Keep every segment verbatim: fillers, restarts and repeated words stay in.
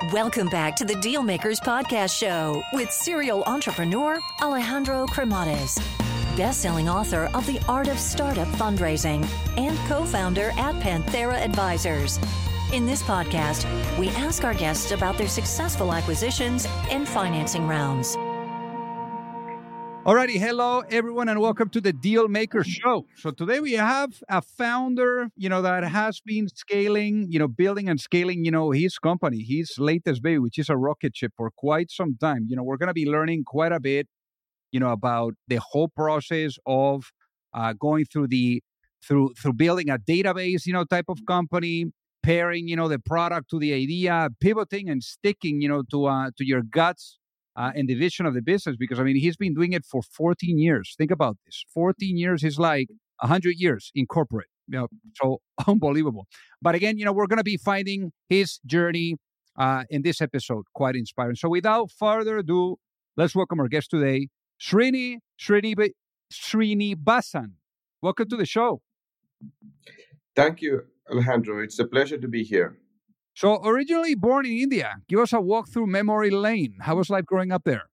Welcome back to the Dealmakers Podcast Show with serial entrepreneur Alejandro Cremades, best-selling author of The Art of Startup Fundraising and co-founder at Panthera Advisors. In this podcast, we ask our guests about their successful acquisitions and financing rounds. Alrighty, hello everyone, and welcome to the Dealmaker Show. So today we have a founder, you know, that has been scaling, you know, building and scaling, you know, his company, his latest baby, which is a rocket ship, for quite some time. You know, we're going to be learning quite a bit, you know, about the whole process of uh, going through the through through building a database, you know, type of company, pairing, you know, the product to the idea, pivoting and sticking, you know, to uh, to your guts. Uh, and the vision of the business, because I mean, he's been doing it for fourteen years. Think about this. fourteen years is like one hundred years in corporate. You know, so unbelievable. But again, you know, we're going to be finding his journey uh, in this episode quite inspiring. So without further ado, let's welcome our guest today, Srini Srini Srinivasan. Welcome to the show. Thank you, Alejandro. It's a pleasure to be here. So originally born in India, give us a walk through memory lane. How was life growing up there?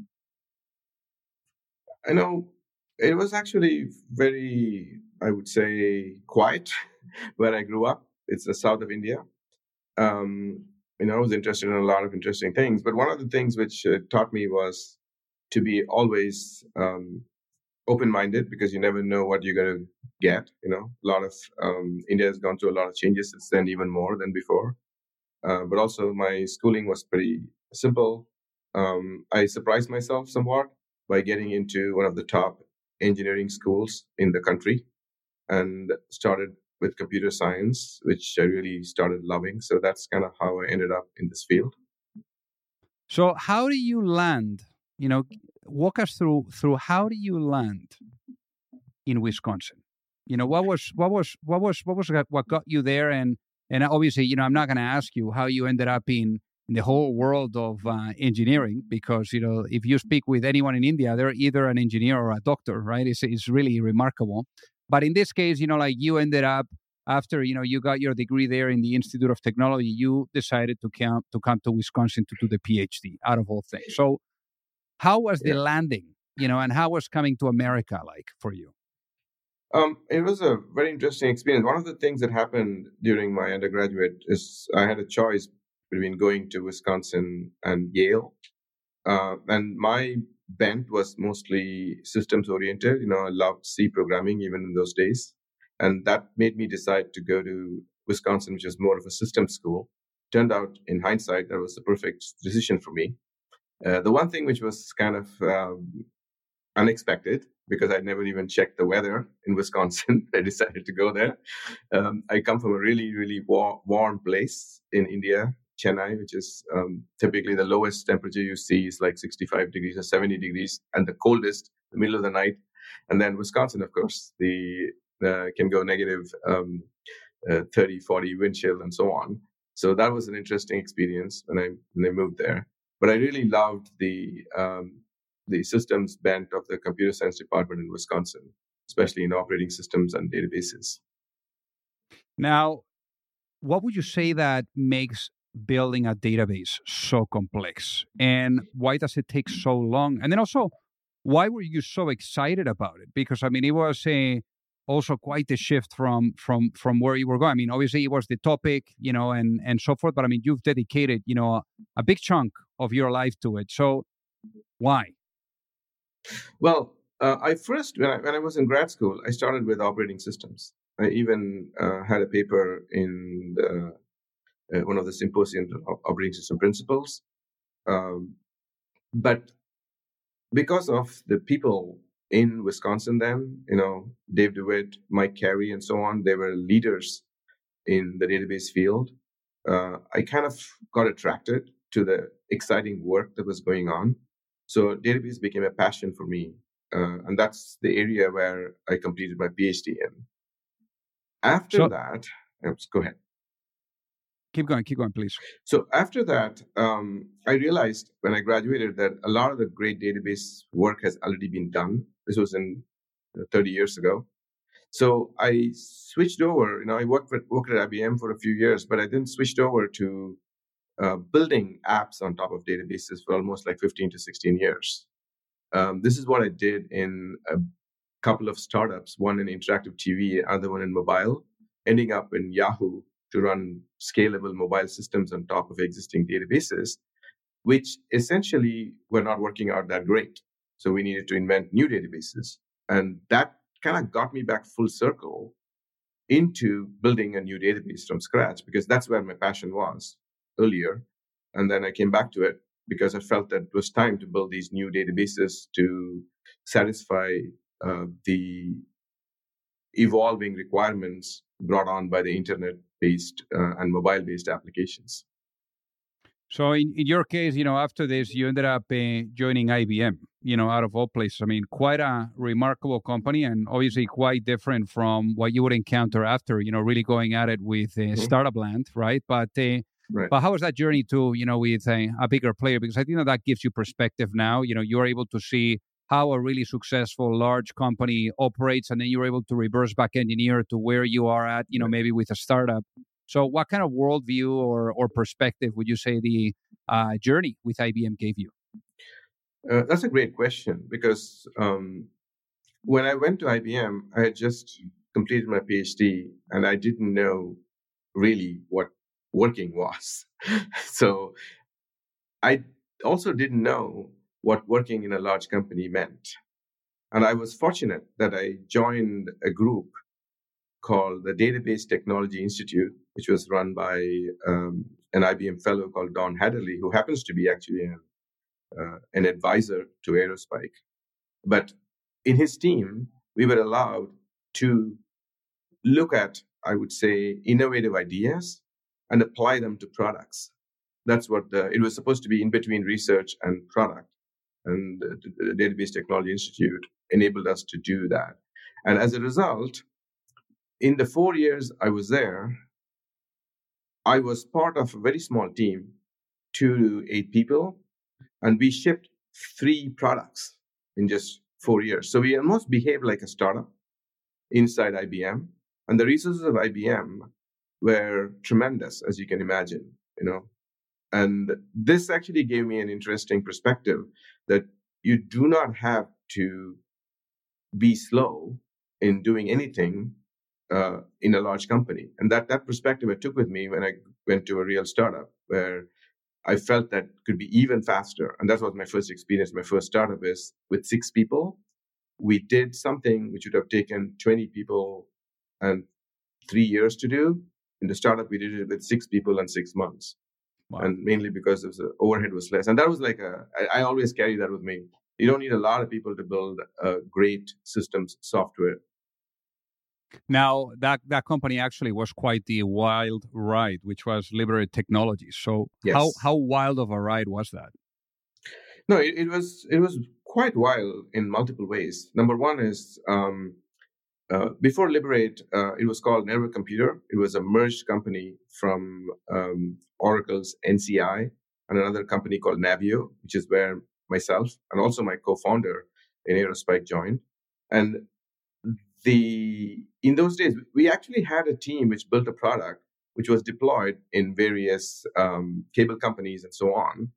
I know it was actually very, I would say, quiet where I grew up. It's the south of India. Um, you know, I was interested in a lot of interesting things. But one of the things which uh, taught me was to be always um, open-minded, because you never know what you're going to get. You know, a lot of um, India has gone through a lot of changes since then, even more than before. Uh, but also my schooling was pretty simple. Um, I surprised myself somewhat by getting into one of the top engineering schools in the country and started with computer science, which I really started loving. So that's kind of how I ended up in this field. So how do you land, you know, walk us through, through how do you land in Wisconsin? You know, what was, what was, what was, what was, what got you there? And And obviously, you know, I'm not going to ask you how you ended up in, in the whole world of uh, engineering, because, you know, if you speak with anyone in India, they're either an engineer or a doctor, right? It's, it's really remarkable. But in this case, you know, like you ended up after, you know, you got your degree there in the Institute of Technology, you decided to come to, come to Wisconsin to do the PhD out of all things. So how was the Yeah. landing, you know, and how was coming to America like for you? Um, it was a very interesting experience. One of the things that happened during my undergraduate is I had a choice between going to Wisconsin and Yale. Uh, and my bent was mostly systems oriented. You know, I loved C programming even in those days. And that made me decide to go to Wisconsin, which is more of a systems school. Turned out, in hindsight, that was the perfect decision for me. Uh, the one thing which was kind of um, unexpected, because I'd never even checked the weather in Wisconsin. I decided to go there. Um, I come from a really, really war- warm place in India, Chennai, which is um, typically the lowest temperature you see is like sixty-five degrees or seventy degrees, and the coldest, the middle of the night. And then Wisconsin, of course, the uh, can go negative um, uh, thirty, forty wind chill and so on. So that was an interesting experience when I when I moved there. But I really loved the um, the systems bent of the computer science department in Wisconsin, especially in operating systems and databases. Now, what would you say that makes building a database so complex, and why does it take so long? And then also, why were you so excited about it? Because I mean, it was a also quite a shift from from from where you were going. I mean, obviously it was the topic, you know, and and so forth. But I mean, you've dedicated, you know, a, a big chunk of your life to it. So why? Well, uh, I first, when I, when I was in grad school, I started with operating systems. I even uh, had a paper in the, uh, one of the symposiums of operating system principles. Um, but because of the people in Wisconsin then, you know, Dave DeWitt, Mike Carey, and so on, they were leaders in the database field. Uh, I kind of got attracted to the exciting work that was going on. So database became a passion for me. Uh, and that's the area where I completed my PhD in. After So that, oops, go ahead. keep going, keep going, please. So after that, um, I realized when I graduated that a lot of the great database work has already been done. This was in uh, thirty years ago. So I switched over. You know, I worked with, worked at I B M for a few years, but I then switched over to uh, building apps on top of databases for almost like fifteen to sixteen years. Um, this is what I did in a couple of startups, one in interactive T V, other one in mobile, ending up in Yahoo to run scalable mobile systems on top of existing databases, which essentially were not working out that great. So we needed to invent new databases. And that kind of got me back full circle into building a new database from scratch, because that's where my passion was earlier. And then I came back to it because I felt that it was time to build these new databases to satisfy uh, the evolving requirements brought on by the internet-based uh, and mobile-based applications. So in, in your case, you know, after this, you ended up uh, joining I B M, you know, out of all places. I mean, quite a remarkable company and obviously quite different from what you would encounter after, you know, really going at it with uh, mm-hmm. Startup Land, right? But uh, right. but how was that journey to, you know, with a, a bigger player? Because I think that that gives you perspective now. You know, you're able to see how a really successful large company operates, and then you're able to reverse back engineer to where you are at, you know, right. maybe with a startup. So what kind of worldview or, or perspective would you say the uh, journey with I B M gave you? Uh, that's a great question, because um, when I went to I B M, I had just completed my PhD and I didn't know really what working was. So I also didn't know what working in a large company meant. And I was fortunate that I joined a group called the Database Technology Institute, which was run by um, an I B M fellow called Don Hatterley, who happens to be actually an, uh, an advisor to Aerospike. But in his team, we were allowed to look at, I would say, innovative ideas and apply them to products. That's what the, it was supposed to be in between research and product. And the Database Technology Institute enabled us to do that. And as a result, in the four years I was there, I was part of a very small team, two to eight people, and we shipped three products in just four years. So we almost behaved like a startup inside I B M. And the resources of I B M were tremendous, as you can imagine, you know. And this actually gave me an interesting perspective that you do not have to be slow in doing anything uh, in a large company. And that, that perspective I took with me when I went to a real startup, where I felt that could be even faster. And that was my first experience. My first startup is with six people. We did something which would have taken twenty people and three years to do. In the startup, we did it with six people and six months. Wow. And mainly because the overhead was less. And that was like a, I, I always carry that with me. You don't need a lot of people to build a great systems software. Now, that, that company actually was quite the wild ride, which was Liberate Technologies. So yes. how how wild of a ride was that? No, it, it was it was quite wild in multiple ways. Number one is, um, uh, before Liberate, uh, it was called Network Computer. It was a merged company from um, Oracle's N C I and another company called Navio, which is where myself and also my co-founder in Aerospike joined. And the in those days, we actually had a team which built a product which was deployed in various um, cable companies and so on.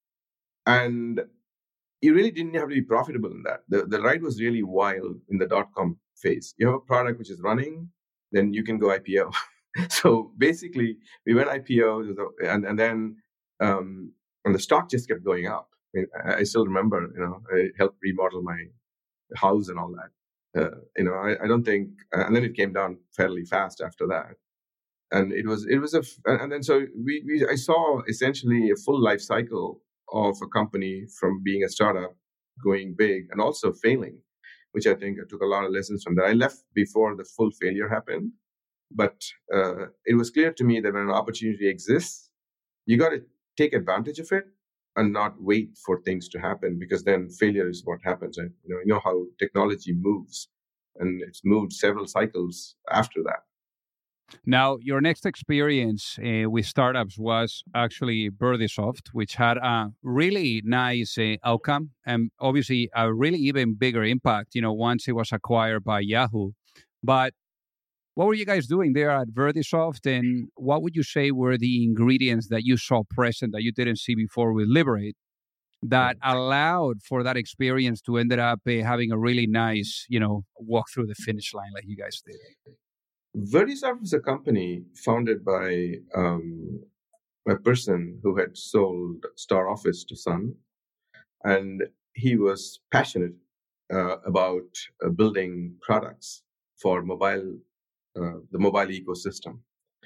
And you really didn't have to be profitable in that. The, the ride was really wild in the dot-com phase. You have a product which is running, then you can go I P O. So basically, we went I P O, and, and then um, and the stock just kept going up. I mean, I, I still remember, you know, I helped remodel my house and all that. Uh, you know, I, I don't think, uh, and then it came down fairly fast after that. And it was, it was a, and then so we, we, I saw essentially a full life cycle of a company from being a startup, going big, and also failing, which I think I took a lot of lessons from that. I left before the full failure happened, but uh, it was clear to me that when an opportunity exists, you got to take advantage of it and not wait for things to happen, because then failure is what happens. And you know, you know how technology moves, and it's moved several cycles after that. Now, your next experience uh, with startups was actually Birdisoft, which had a really nice uh, outcome and obviously a really even bigger impact, you know, once it was acquired by Yahoo. But What were you guys doing there at Vertisoft, and what would you say were the ingredients that you saw present that you didn't see before with Liberate that allowed for that experience to end up uh, having a really nice, you know, walk through the finish line like you guys did? Vertisoft is a company founded by um, a person who had sold Star Office to Sun, and he was passionate uh, about uh, building products for mobile, uh, the mobile ecosystem.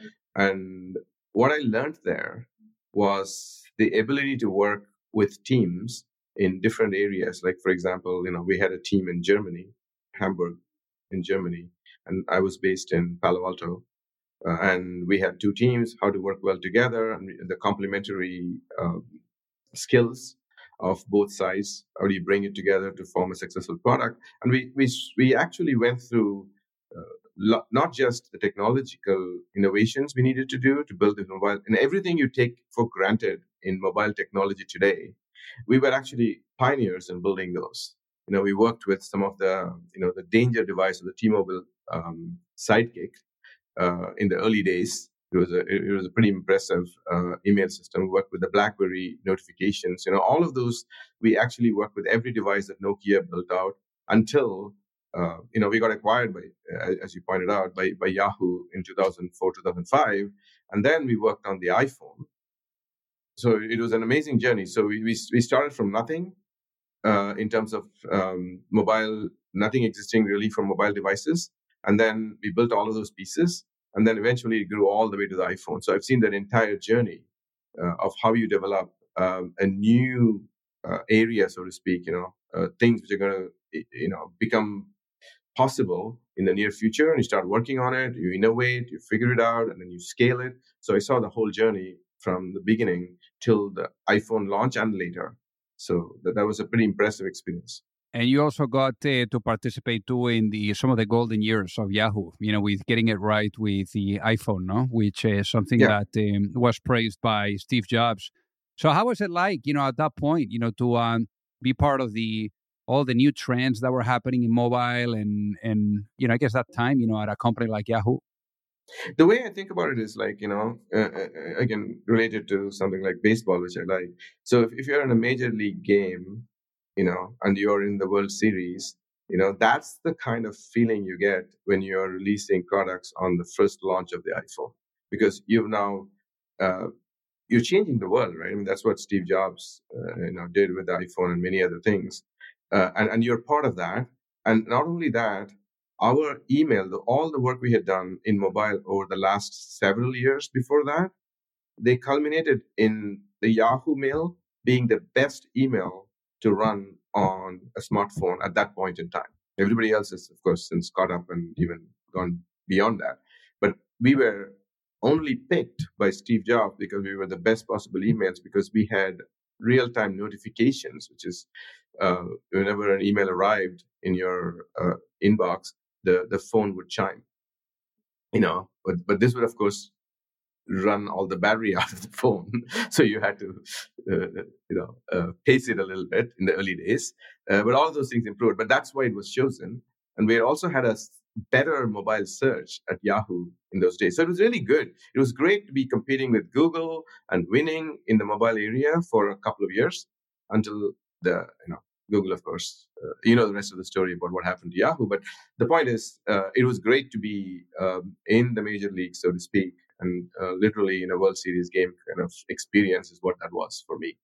And what I learned there was the ability to work with teams in different areas. Like, for example, you know, we had a team in Germany, Hamburg in Germany, and I was based in Palo Alto. Uh, and we had two teams, how to work well together, and the complementary um, skills of both sides. How do you bring it together to form a successful product? And we we we actually went through uh, lo- not just the technological innovations we needed to do to build the mobile, and everything you take for granted in mobile technology today. We were actually pioneers in building those. You know, we worked with some of the you know the danger device of the T-Mobile um, Sidekick uh, in the early days. It was a it was a pretty impressive uh, email system. We worked with the BlackBerry notifications. You know, all of those. We actually worked with every device that Nokia built out until uh, you know we got acquired by, uh, as you pointed out, by by Yahoo in two thousand four, two thousand five, and then we worked on the iPhone. So it was an amazing journey. So we we, we started from nothing uh, in terms of um, mobile, nothing existing really from mobile devices, and then we built all of those pieces. And then eventually it grew all the way to the iPhone. So I've seen that entire journey uh, of how you develop um, a new uh, area, so to speak, you know, uh, things which are going to, you know, become possible in the near future. And you start working on it, you innovate, you figure it out, and then you scale it. So I saw the whole journey from the beginning till the iPhone launch and later. So that, that was a pretty impressive experience. And you also got uh, to participate too in the some of the golden years of Yahoo, you know, with getting it right with the iPhone, no? Which is something yeah. that um, was praised by Steve Jobs. So how was it like, you know, at that point, you know, to um, be part of the all the new trends that were happening in mobile and, and, you know, I guess that time, you know, at a company like Yahoo? The way I think about it is like, you know, uh, again, related to something like baseball, which I like. So if, if you're in a major league game, you know, and you're in the World Series, you know, that's the kind of feeling you get when you're releasing products on the first launch of the iPhone, because you've now, uh, you're changing the world, right? I mean, that's what Steve Jobs, uh, you know, did with the iPhone and many other things. Uh, and, and you're part of that. And not only that, our email, the, all the work we had done in mobile over the last several years before that, they culminated in the Yahoo Mail being the best email to run on a smartphone at that point in time. Everybody else has, of course, since caught up and even gone beyond that. But we were only picked by Steve Jobs because we were the best possible emails, because we had real-time notifications, which is uh, whenever an email arrived in your uh, inbox, the, the phone would chime. You know, but but this would, of course, run all the battery out of the phone. So you had to, uh, you know, uh, pace it a little bit in the early days. Uh, but all of those things improved. But that's why it was chosen. And we also had a better mobile search at Yahoo in those days. So it was really good. It was great to be competing with Google and winning in the mobile area for a couple of years until the, you know, Google, of course, uh, you know the rest of the story about what happened to Yahoo. But the point is, uh, it was great to be um, in the major league, so to speak, and uh, literally in a World Series game kind of experience is what that was for me.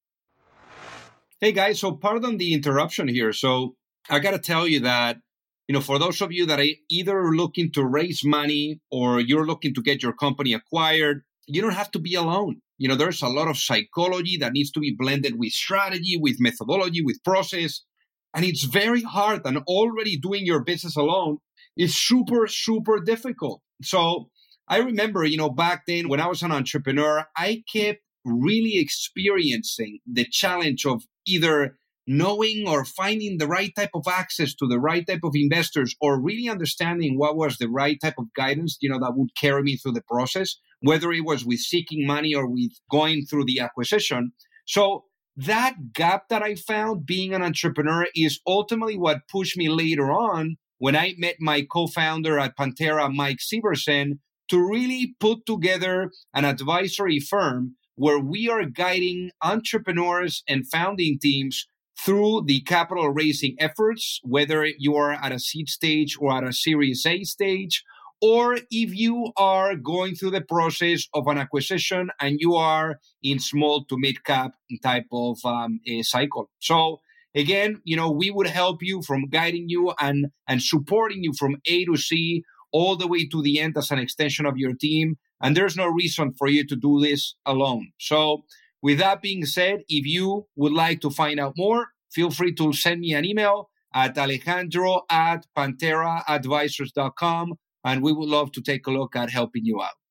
Hey, guys, so pardon the interruption here. So I got to tell you that, you know, for those of you that are either looking to raise money or you're looking to get your company acquired, you don't have to be alone. You know, there's a lot of psychology that needs to be blended with strategy, with methodology, with process. And it's very hard. And already doing your business alone is super, super difficult. So I remember, you know, back then when I was an entrepreneur, I kept really experiencing the challenge of either knowing or finding the right type of access to the right type of investors, or really understanding what was the right type of guidance, you know, that would carry me through the process, whether it was with seeking money or with going through the acquisition. So that gap that I found being an entrepreneur is ultimately what pushed me later on when I met my co-founder at Pantera, Mike Severson, to really put together an advisory firm where we are guiding entrepreneurs and founding teams through the capital raising efforts, whether you are at a seed stage or at a Series A stage, or if you are going through the process of an acquisition and you are in small to mid cap type of um, a cycle. So again, you know, we would help you from guiding you and, and supporting you from A to C all the way to the end as an extension of your team. And there's no reason for you to do this alone. So with that being said, if you would like to find out more, feel free to send me an email at alejandro at pantera advisors dot com, and we would love to take a look at helping you out.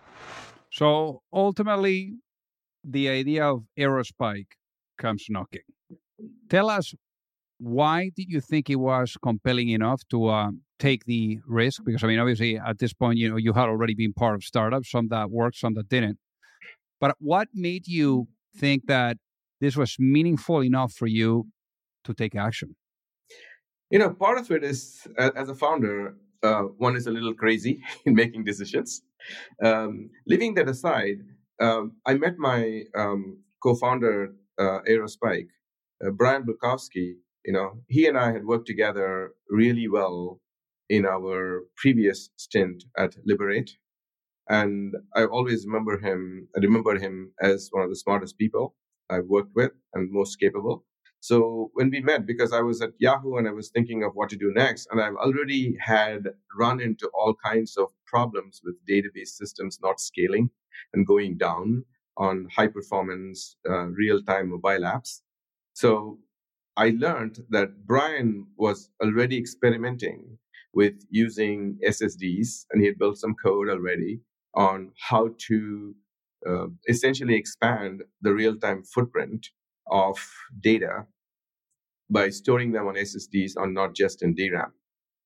So ultimately, the idea of Aerospike comes knocking. Tell us, why did you think it was compelling enough to uh, take the risk? Because, I mean, obviously, at this point, you know, you had already been part of startups, some that worked, some that didn't. But what made you think that this was meaningful enough for you to take action? You know, part of it is, as a founder, uh, one is a little crazy in making decisions. Um, leaving that aside, um, I met my um, co-founder, uh, Aerospike, uh, Brian Bukowski. You know, he and I had worked together really well in our previous stint at Liberate. And I always remember him, I remember him as one of the smartest people I've worked with and most capable. So when we met, because I was at Yahoo and I was thinking of what to do next, and I've already had run into all kinds of problems with database systems not scaling and going down on high performance, uh, real-time mobile apps. So I learned that Brian was already experimenting with using S S Ds, and he had built some code already on how to uh, essentially expand the real-time footprint of data by storing them on S S Ds on not just in D RAM.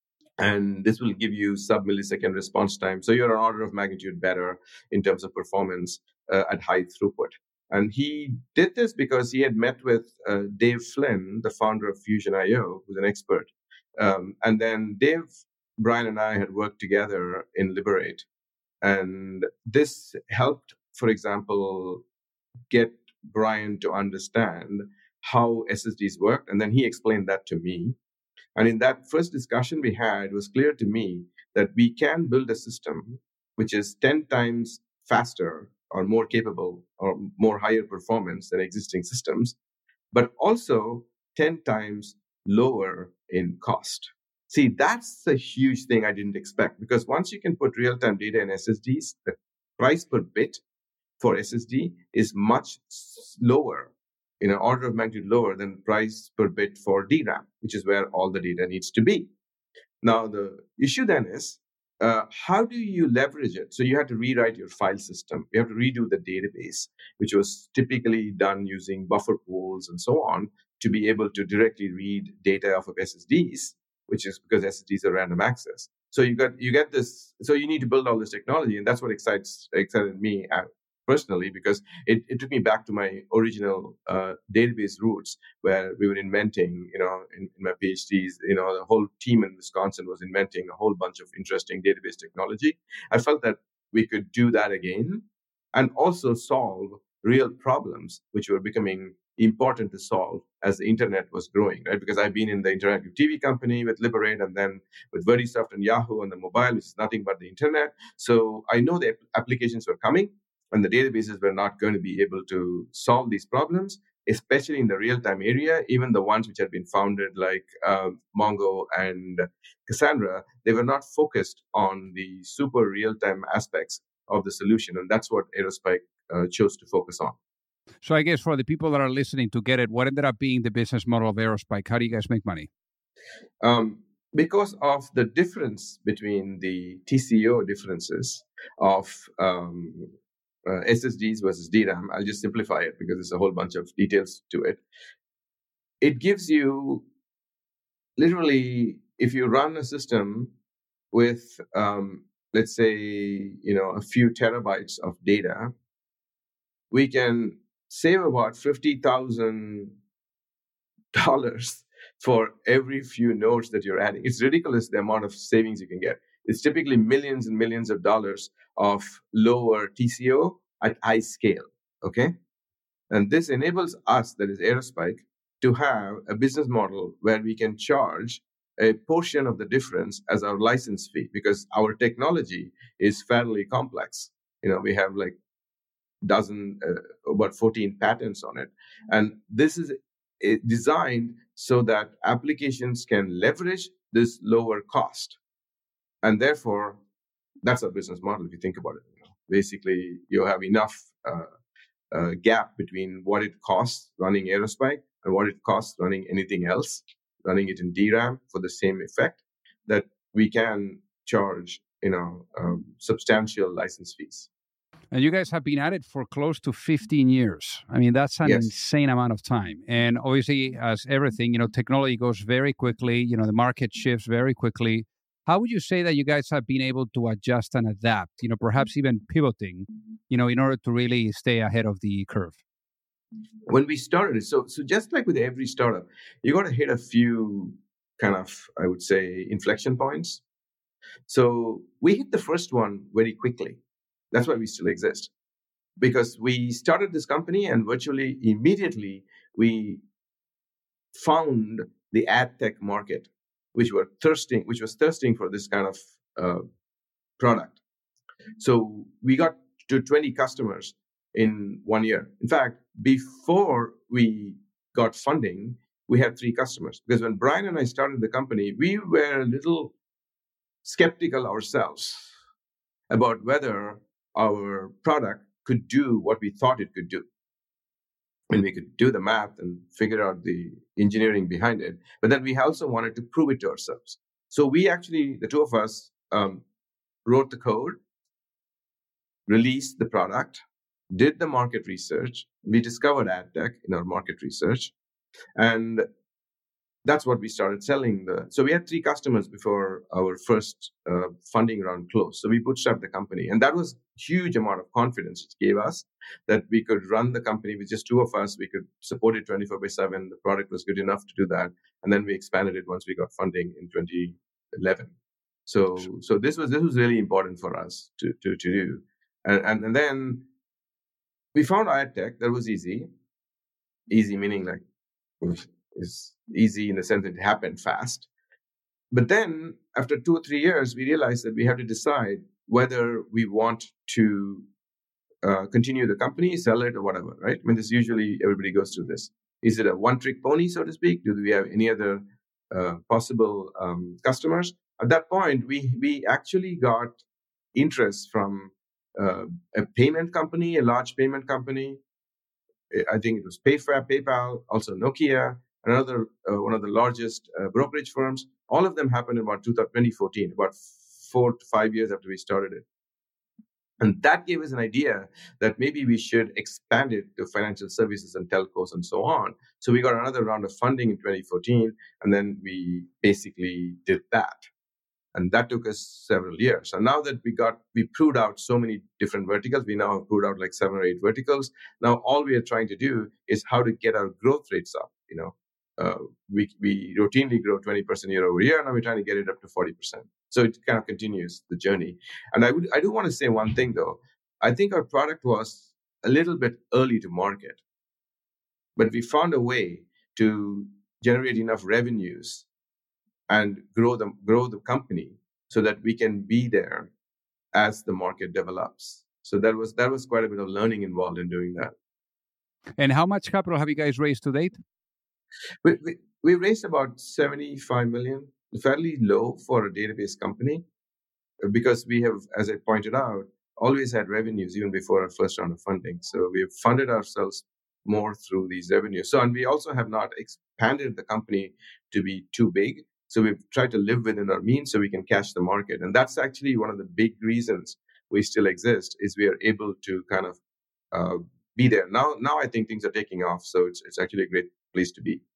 And this will give you sub-millisecond response time. So you're an order of magnitude better in terms of performance uh, at high throughput. And he did this because he had met with uh, Dave Flynn, the founder of Fusion dot I O, who's an expert. Um, and then Dave, Brian, and I had worked together in Liberate. And this helped, for example, get Brian to understand how S S Ds worked. And then he explained that to me. And in that first discussion we had, it was clear to me that we can build a system which is ten times faster or more capable or more higher performance than existing systems, but also ten times lower in cost. See, that's a huge thing I didn't expect, because once you can put real-time data in S S Ds, the price per bit for S S D is much lower, in an order of magnitude lower than the price per bit for D RAM, which is where all the data needs to be. Now, the issue then is, uh, how do you leverage it? So you have to rewrite your file system. You have to redo the database, which was typically done using buffer pools and so on, to be able to directly read data off of S S Ds, which is because S S Ds are random access. So you got you get this. So you need to build all this technology, and that's what excites excited me personally, because it, it took me back to my original uh, database roots, where we were inventing, you know, in, in my PhDs, you know, the whole team in Wisconsin was inventing a whole bunch of interesting database technology. I felt that we could do that again and also solve real problems, which were becoming important to solve as the internet was growing, right? Because I've been in the interactive T V company with Liberate, and then with Verdisoft and Yahoo on the mobile, which is nothing but the internet. So I know the applications were coming, and the databases were not going to be able to solve these problems, especially in the real-time area. Even the ones which had been founded, like uh, Mongo and Cassandra, they were not focused on the super real-time aspects of the solution. And that's what Aerospike uh, chose to focus on. So I guess for the people that are listening to get it, what ended up being the business model of Aerospike? How do you guys make money? Um, because of the difference between the T C O differences of um, uh, S S Ds versus D RAM, I'll just simplify it because there's a whole bunch of details to it. It gives you, literally, if you run a system with, um, let's say, you know, a few terabytes of data, we can save about fifty thousand dollars for every few nodes that you're adding. It's ridiculous the amount of savings you can get. It's typically millions and millions of dollars of lower T C O at high scale, okay? And this enables us, that is Aerospike, to have a business model where we can charge a portion of the difference as our license fee, because our technology is fairly complex. You know, we have like dozen, uh, about fourteen patents on it. And this is uh, designed so that applications can leverage this lower cost. And therefore, that's our business model if you think about it. You know, basically, you have enough uh, uh, gap between what it costs running Aerospike and what it costs running anything else, running it in D RAM for the same effect, that we can charge, you know, um, substantial license fees. And you guys have been at it for close to fifteen years. I mean, that's an Yes. insane amount of time. And obviously, as everything, you know, technology goes very quickly. You know, the market shifts very quickly. How would you say that you guys have been able to adjust and adapt, you know, perhaps even pivoting, you know, in order to really stay ahead of the curve? When we started, so so just like with every startup, you got to hit a few kind of, I would say, inflection points. So we hit the first one very quickly. That's why we still exist. Because we started this company and virtually immediately we found the ad tech market, which were thirsting, which was thirsting for this kind of uh, product. So we got to twenty customers in one year. In fact, before we got funding, we had three customers. Because when Brian and I started the company, we were a little skeptical ourselves about whether our product could do what we thought it could do. And we could do the math and figure out the engineering behind it. But then we also wanted to prove it to ourselves. So we actually, the two of us, um, wrote the code, released the product, did the market research. We discovered ad tech in our market research. And that's what we started selling. The So we had three customers before our first uh, funding round closed. So we bootstrapped the company. And that was a huge amount of confidence it gave us that we could run the company with just two of us. We could support it twenty-four by seven. The product was good enough to do that. And then we expanded it once we got funding in twenty eleven. So so this was this was really important for us to, to, to do. And, and, and then we found ad tech. That was easy. Easy meaning like... is easy in the sense that it happened fast. But then after two or three years, we realized that we have to decide whether we want to uh, continue the company, sell it or whatever, right? I mean, this usually everybody goes through this. Is it a one-trick pony, so to speak? Do we have any other uh, possible um, customers? At that point, we, we actually got interest from uh, a payment company, a large payment company. I think it was PayFab, PayPal, also Nokia, another uh, one of the largest uh, brokerage firms. All of them happened in about twenty fourteen, about four to five years after we started it. And that gave us an idea that maybe we should expand it to financial services and telcos and so on. So we got another round of funding in twenty fourteen, and then we basically did that. And that took us several years. And now that we got, we proved out so many different verticals, we now have proved out like seven or eight verticals. Now, all we are trying to do is how to get our growth rates up. You know, uh, we we routinely grow twenty percent year over year. Now we're trying to get it up to forty percent. So it kind of continues the journey. And I would, I do want to say one thing though. I think our product was a little bit early to market, but we found a way to generate enough revenues and grow the grow the company so that we can be there as the market develops. So that was that was quite a bit of learning involved in doing that. And how much capital have you guys raised to date? We we, we raised about seventy-five million, fairly low for a database company, because we have, as I pointed out, always had revenues even before our first round of funding. So we have funded ourselves more through these revenues. So and we also have not expanded the company to be too big. So we've tried to live within our means so we can catch the market. And that's actually one of the big reasons we still exist, is we are able to kind of uh, be there. Now now I think things are taking off. So it's it's actually a great place to be.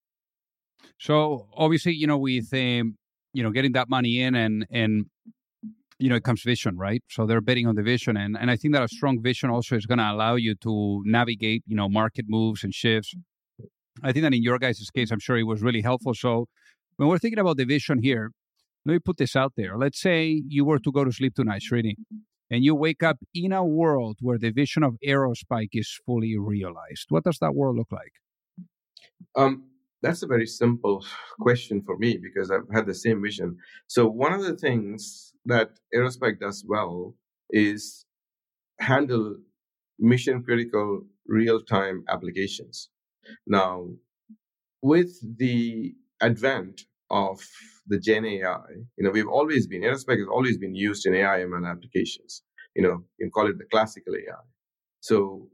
So obviously, you know, with, um, you know, getting that money in and, and, you know, it comes vision, right? So they're betting on the vision. And, and I think that a strong vision also is going to allow you to navigate, you know, market moves and shifts. I think that in your guys' case, I'm sure it was really helpful. So when we're thinking about the vision here, let me put this out there. Let's say you were to go to sleep tonight, Srini, and you wake up in a world where the vision of Aerospike is fully realized. What does that world look like? Um, that's a very simple question for me because I've had the same vision. So one of the things that Aerospike does well is handle mission critical real-time applications. Now, with the advent of the Gen A I, you know, we've always been, Aerospike has always been used in A I M L applications. You know, you can call it the classical A I. So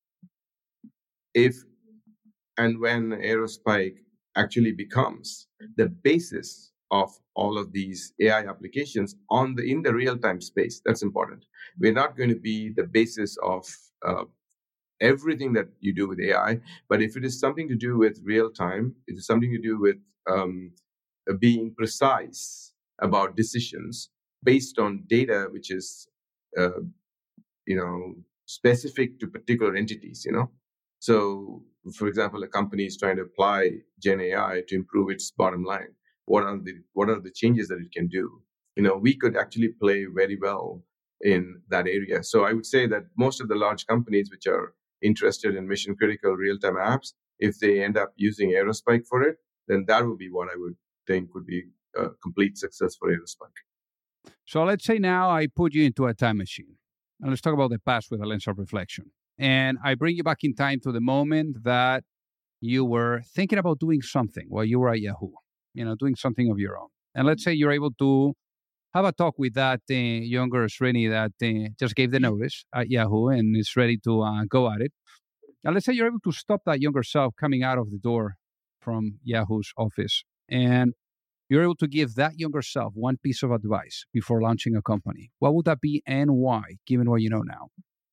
if and when Aerospike actually becomes the basis of all of these A I applications on the in the real-time space, that's important. We're not going to be the basis of uh, everything that you do with A I, but if it is something to do with real-time, it is something to do with um, being precise about decisions based on data which is, uh, you know, specific to particular entities, you know. So, for example, a company is trying to apply Gen A I to improve its bottom line. What are the what are the changes that it can do? You know, we could actually play very well in that area. So I would say that most of the large companies which are interested in mission critical real-time apps, if they end up using Aerospike for it, then that would be what I would think would be a complete success for Aerospike. So let's say now I put you into a time machine. And let's talk about the past with a lens of reflection. And I bring you back in time to the moment that you were thinking about doing something while you were at Yahoo, you know, doing something of your own. And let's say you're able to have a talk with that uh, younger Srini that uh, just gave the notice at Yahoo and is ready to uh, go at it. And let's say you're able to stop that younger self coming out of the door from Yahoo's office. And you're able to give that younger self one piece of advice before launching a company. What would that be and why, given what you know now?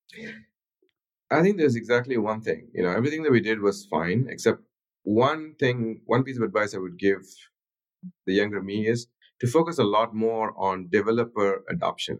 I think there's exactly one thing. You know, everything that we did was fine, except one thing, one piece of advice I would give the younger me is to focus a lot more on developer adoption.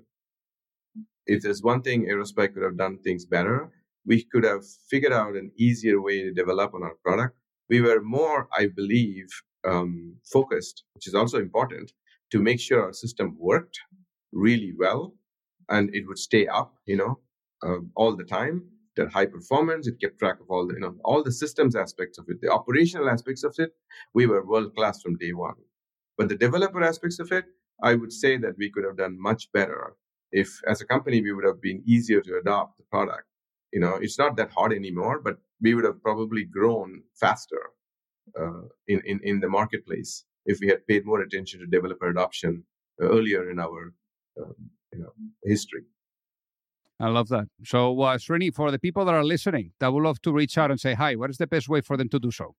If there's one thing Aerospike could have done things better, we could have figured out an easier way to develop on our product. We were more, I believe, um, focused, which is also important, to make sure our system worked really well and it would stay up, you know, uh, all the time. That high performance, it kept track of all the, you know, all the systems aspects of it, the operational aspects of it. We were world class from day one. But the developer aspects of it, I would say that we could have done much better if, as a company, we would have been easier to adopt the product. You know, it's not that hard anymore, but we would have probably grown faster uh, in, in in the marketplace if we had paid more attention to developer adoption earlier in our um, you know history. I love that. So, uh, Srini, for the people that are listening, that would love to reach out and say hi, what is the best way for them to do so?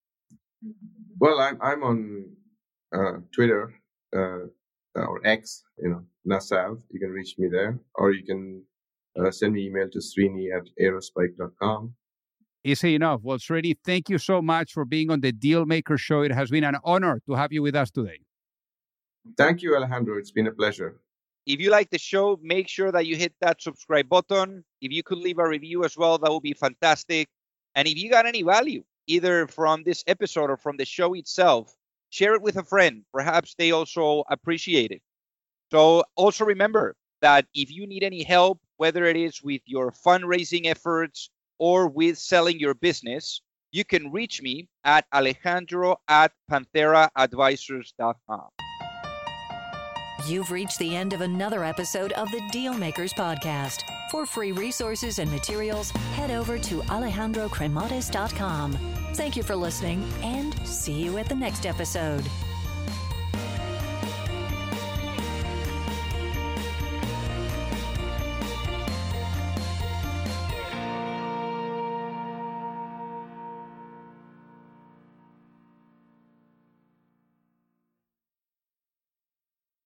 Well, I'm I'm on uh, Twitter uh, or X, you know, Nasav. You can reach me there, or you can uh, send me email to Srini at aerospike dot com. Easy enough. Well, Srini, thank you so much for being on the Dealmaker Show. It has been an honor to have you with us today. Thank you, Alejandro. It's been a pleasure. If you like the show, make sure that you hit that subscribe button. If you could leave a review as well, that would be fantastic. And if you got any value, either from this episode or from the show itself, share it with a friend. Perhaps they also appreciate it. So also remember that if you need any help, whether it is with your fundraising efforts or with selling your business, you can reach me at Alejandro at panthera advisors dot com. You've reached the end of another episode of the Dealmakers Podcast. For free resources and materials, head over to alejandro cremades dot com. Thank you for listening, and see you at the next episode.